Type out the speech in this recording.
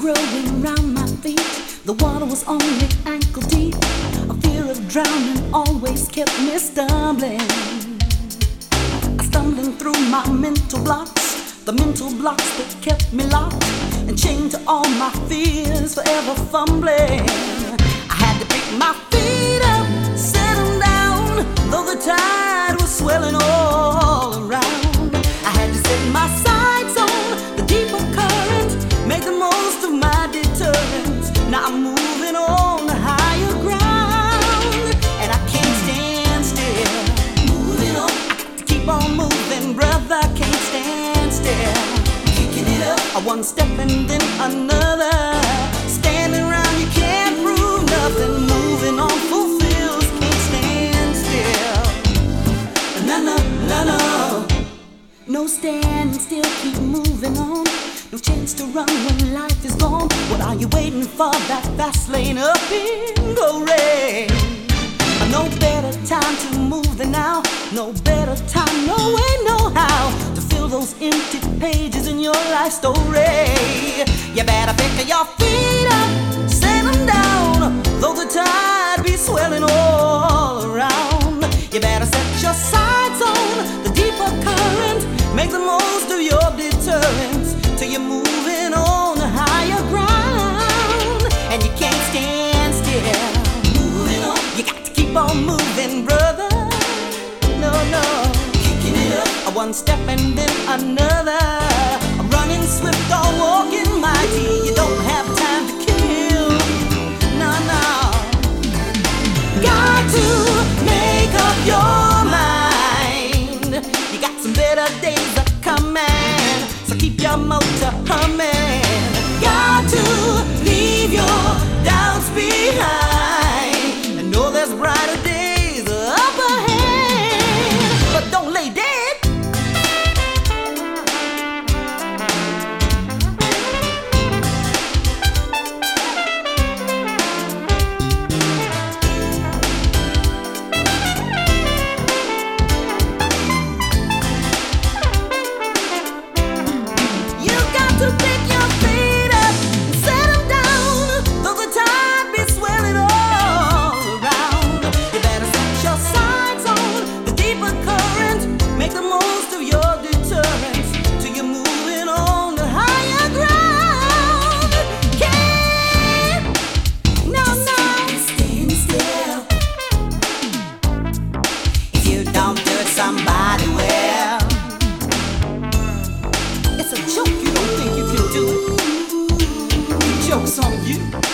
growing round my feet. The water was only ankle deep. A fear of drowning always kept me stumbling. Stumbling through my mental blocks, the mental blocks that kept me locked and chained to all my fears, forever fumbling. I had to pick my feet up, set them down, though the tide was swelling all around. I had to set my sights on the deeper current, make the most of my deterrence. Now I'm moving on to higher ground, and I can't stand still. Moving on, I got to keep on moving, brother, can't stand still. Kicking it up, one step and then another. Standing around, you can't prove nothing. Moving on fulfills, can't stand still. No, no, no, no. No standing still, keep moving on. No chance to run when life is gone. What are you waiting for? That fast lane up in glory. No better time to move than now. No better time, no way, no how to fill those empty pages in your life story. You better pick your feet up, set them down, though the tide be swelling all around. You better set your sights on the deeper current, make the most of your deterrence, till you're moving on to higher ground, and you can't stand still. Moving on, you got to keep on moving, brother. No, no, kicking it up, one step and then another. Running swift or walking mighty, you don't have time to kill. No, no, got to make up your mind. You got some better days are coming, so keep your motor humming. Got to leave your doubts behind and know there's brighter days up ahead, but don't lay dead. To pick your feet up, set them down, though the tide be swelling all around. You better set your sights on the deeper current, make the most of your deterrence, till you're moving on to higher ground. Can't, no, no, stand still. If you don't do it, somebody will. It's a joke, you don't think you can do it. Joke's on you.